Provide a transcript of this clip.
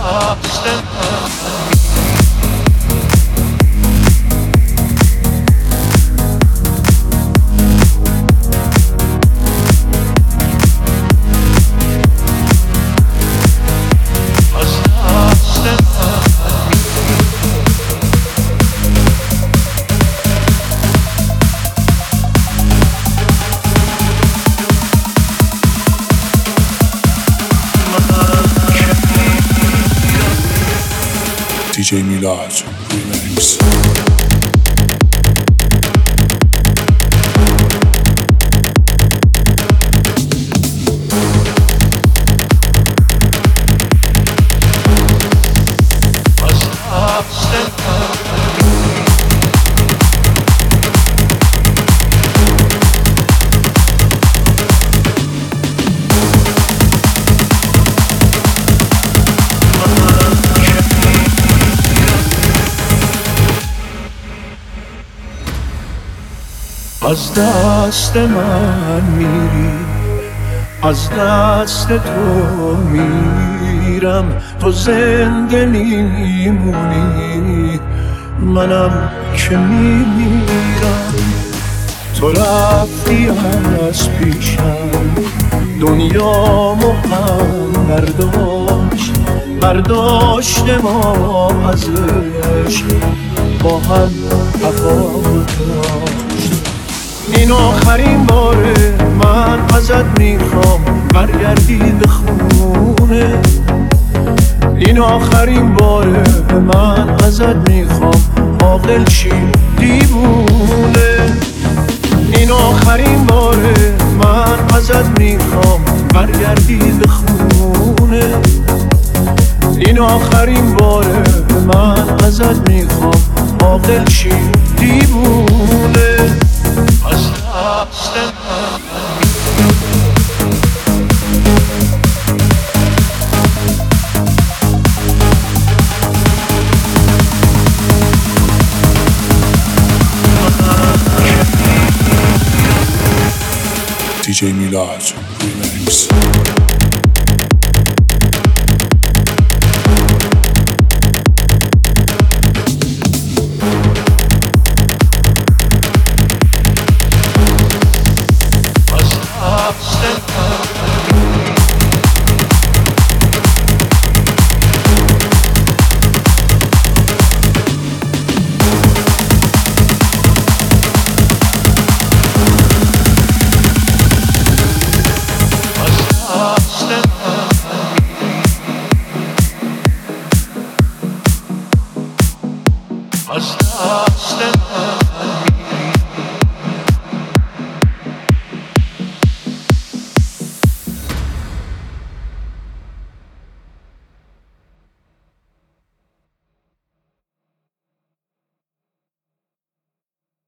DJ Milad Remix. از دست من میری، از دست تو میرم، تو زنده میمونی منم که میمیرم. تو رفتی از پیشم، دنیامو هم برداشت ما ازش، با هم تفاوت داشت. این آخرین باره من ازت میخوام برگردی به خونه. این آخرین باره من ازت میخوام عاقل شی دیوونه. این آخرین باره من ازت میخوام برگردی به خونه. این آخرین باره من ازت میخوام عاقل شی دیوونه. از دست DJ Milad Remix. از دست